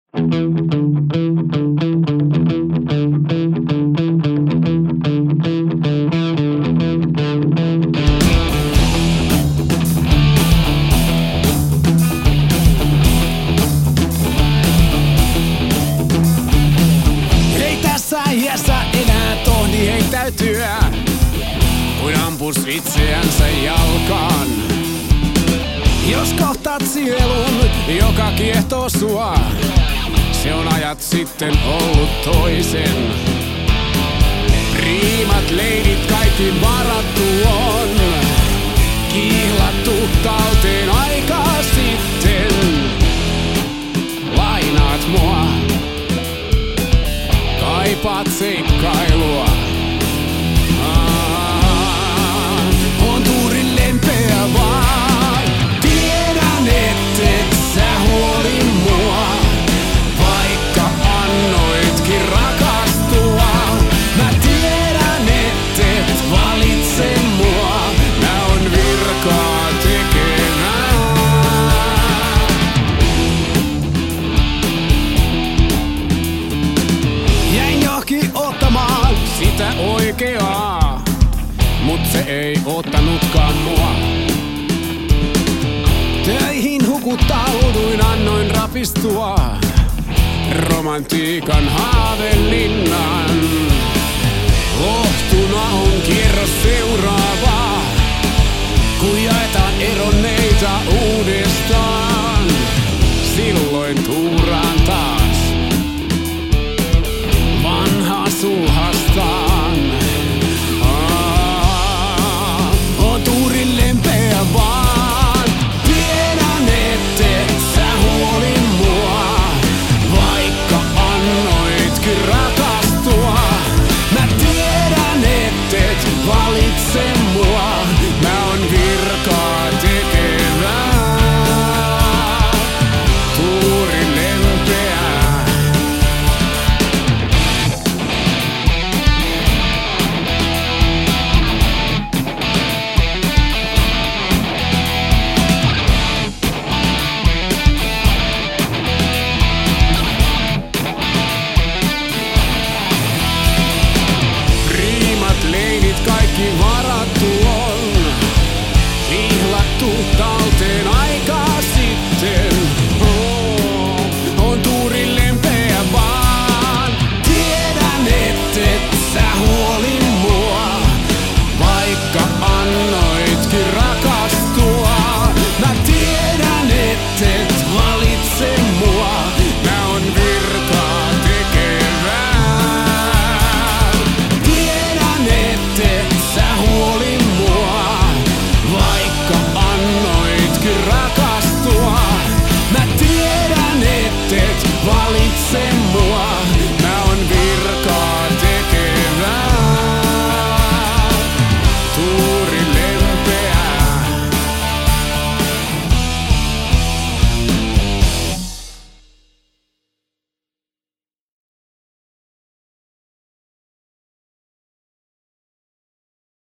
Ei tässä iässä enää tohdi heittäytyä, kuin ampus itseänsä jalkaan. Jos kohtaat sielun, joka kiehtoo sua, se on ajat sitten ollut toisen. Riimat, leidit, kaikki varattu on. Kihlattu talteen aikaa sitten. Lainaat mua, kaipaat seikkailua. On tuurin lempeä vaan. Tiedän, ettet sä huoli mua, vaikka annoitkin rakastua. Mä tiedän, ettet valitse mua, mä on virkaa tekevää. Jäin johonkin ottamaan sitä oikeaa, mut se ei ottanutkaan mua. Töihin hukuttauduin, annoin rapistua romantiikan haavelinnan. Lohtuna on kierros seuraava, kun jaetaan eronneita uudestaan. Silloin